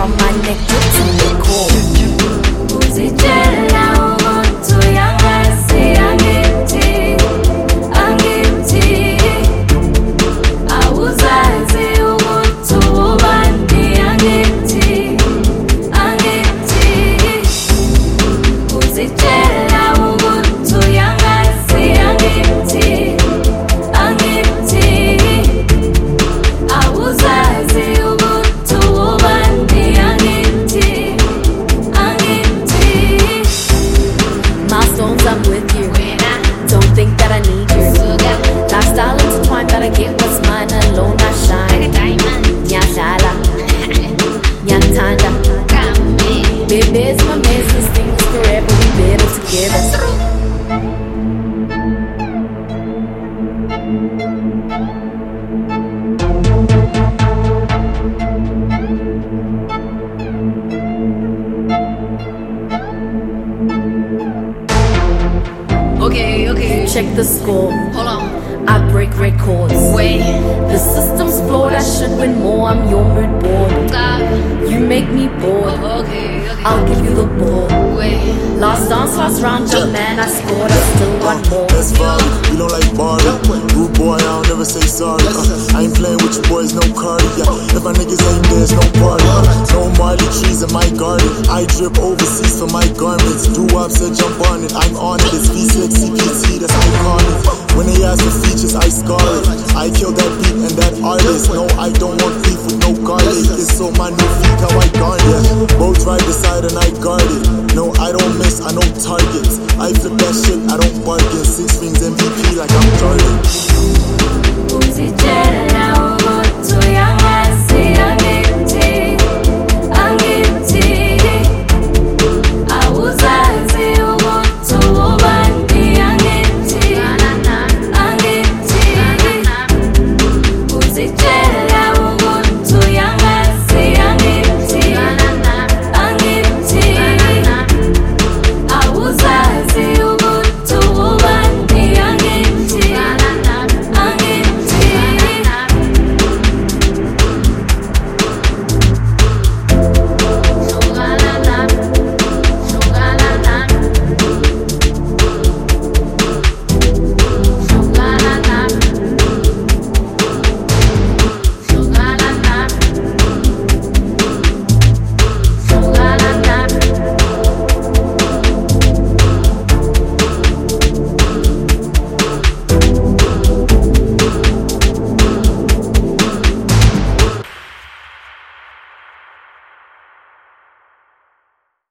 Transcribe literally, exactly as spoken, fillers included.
from my neck to the core. Uzitshela umuntu yangazi angithi, angithi. Awuzazi ukuthi ubani angithi, angithi. Uzitshela umuntu yangazi angithi, angithi. Awuzazi ukuthi ubani angithi, angithi. Milestones, I'm with you. Don't think that I need you. Lifestyle intertwined, gotta get what's mine alone. I shine. Nyadala, nyantanda. Baby's my business, things forever. We better together. Okay, okay. Check the score. Hold on. I break records. Wait. The system's flawed. I should win more. I'm your mood board. Stop. You make me bored. Oh, okay, okay. I'll give you the ball. Wait. Last dance, last round, jump man. I scored. I still want more. That's fine, we don't like Barbie. Rude boy, I don't never say sorry. Uh, I ain't playing with you boys, no Cardi. Yeah. If my niggas ain't there's no party. Uh, no Marley trees in my garden. I drip overseas for my garments. Do up, said jump on it. I'm on it. It's V six C P T, that's iconic. When they ask for features, I scar it. I kill that beat and that artist. No, I don't want beef with no garlic. It's so my new feet, how I guard it. Both right beside and I guard it. No, I don't miss, I know targets. I flip that shit, I don't bargain. Six rings M V P like I'm Jordan. Uzitshela umuntu